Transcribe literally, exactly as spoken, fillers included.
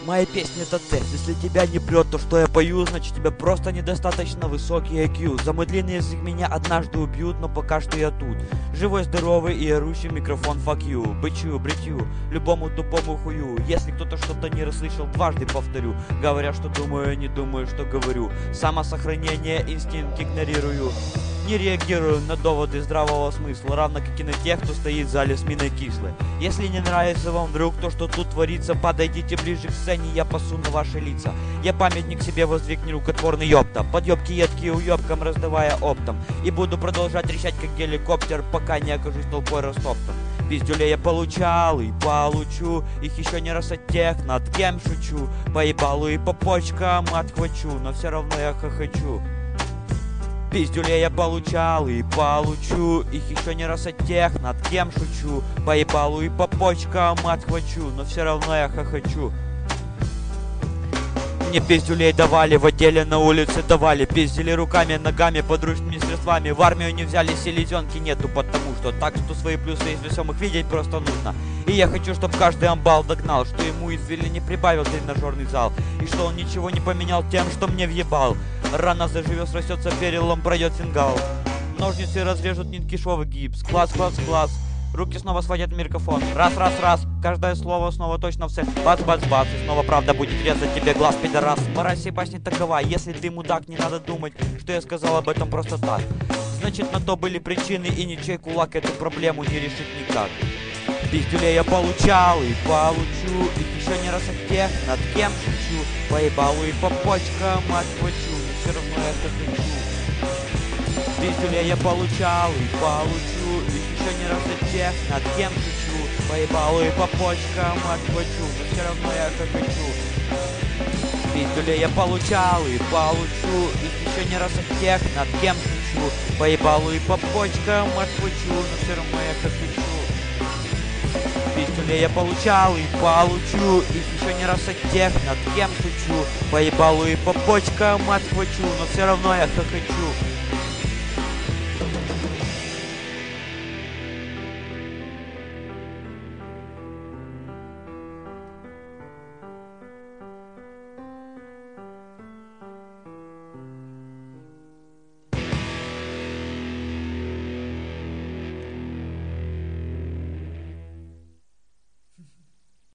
Моя песня это тест, если тебя не прет, то что я пою, значит тебя просто недостаточно высокий ай кью. За мой длинный язык меня однажды убьют, но пока что я тут. Живой, здоровый и орущий микрофон fuck you. Бычью, бритью, любому тупому хую. Если кто-то что-то не расслышал, дважды повторю. Говоря, что думаю, не думаю, что говорю. Самосохранение, инстинкт игнорирую. Не реагирую на доводы здравого смысла, равно как и на тех, кто стоит в зале с миной кислой. Если не нравится вам вдруг то, что тут творится, подойдите ближе к сцене, я пасу на ваши лица. Я памятник себе воздвигну рукотворный ёпта, подъебки едкие уёбкам раздавая оптом. И буду продолжать трещать как геликоптер, пока не окажусь толпой растоптан. Пиздюлей я получал и получу, их еще не раз от тех, над кем шучу. Поебалу и по почкам отхвачу, но все равно я хохочу. Пиздюлей я получал и получу, их еще не раз от тех, над кем шучу. Поебалу и по почкам отхвачу, но все равно я хохочу. Мне пиздюлей давали, в отделе на улице давали. Пиздили руками, ногами, подручными средствами. В армию не взяли, селезенки нету, потому что так что свои плюсы из весомых видеть просто нужно. И я хочу, чтобы каждый амбал догнал, что ему извели не прибавил тренажерный зал. И что он ничего не поменял тем, что мне въебал. Рана заживет, срастется перелом, пройдет фингал. Ножницы разрежут нитки швов гипс. Класс, класс, класс. Руки снова схватят микрофон. Раз, раз, раз. Каждое слово снова точно в цель. Бац, бац, бац. И снова правда будет резать тебе глаз, пидорас. Мораль сей басни такова. Если ты мудак, не надо думать, что я сказал об этом просто так. Значит, на то были причины, и ничей кулак эту проблему не решит никак. Пиздюлей я получал и получу, их еще не раз от тех, над кем шучу. Поебалу и по почкам отхвачу, но все равно я хохочу. Пиздюлей я получал и получу, их еще не раз от тех, над кем шучу. Поебалу и по почкам отхвачу, но все равно я хохочу. Пиздюлей я получал и получу, их еще не раз от тех, над кем шучу. Поебалу и по почкам отхвачу, но все равно я хохочу. Пиздюлей я получал и получу, их еще не раз от тех, над кем шучу. Поебалу и по почкам отхвачу, но все равно я хохочу.